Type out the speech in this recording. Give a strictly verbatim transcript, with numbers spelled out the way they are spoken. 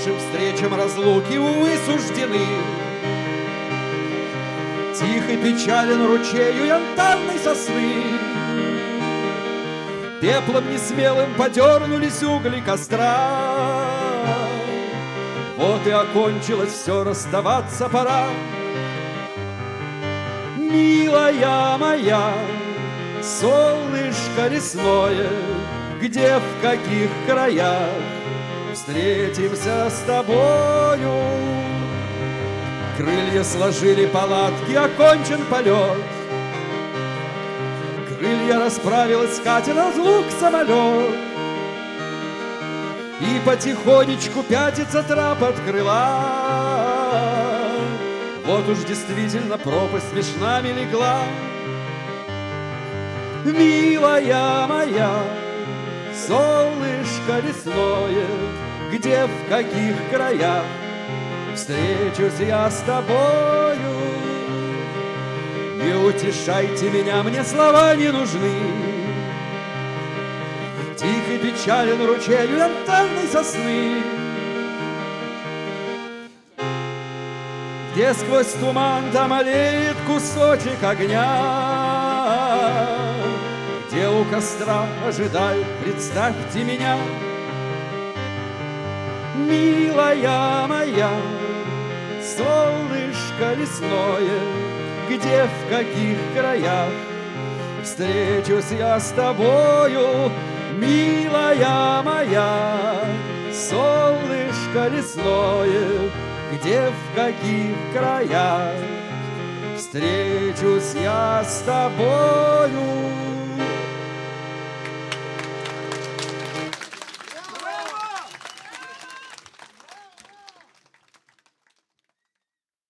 Нашим встречам разлуки, увы, суждены. Тих и печален ручей у янтарной сосны. Пеплом несмелым подернулись угли костра. Вот и окончилось все, расставаться пора. Милая моя, солнышко лесное, где, в каких краях встретимся с тобою? Крылья сложили палатки, окончен полет. Крылья расправилась, катя разлук самолет. И потихонечку пятится трап от крыла. Вот уж действительно пропасть меж нами легла. Милая моя, солнышко лесное, где, в каких краях встречусь я с тобою? Не утешайте меня, мне слова не нужны. Тих и печален ручей у янтарной сосны, где сквозь туман там олеет кусочек огня, где у костра ожидают, представьте меня. Милая моя, солнышко лесное, где, в каких краях встречусь я с тобою? Милая моя, солнышко лесное, где, в каких краях встречусь я с тобою?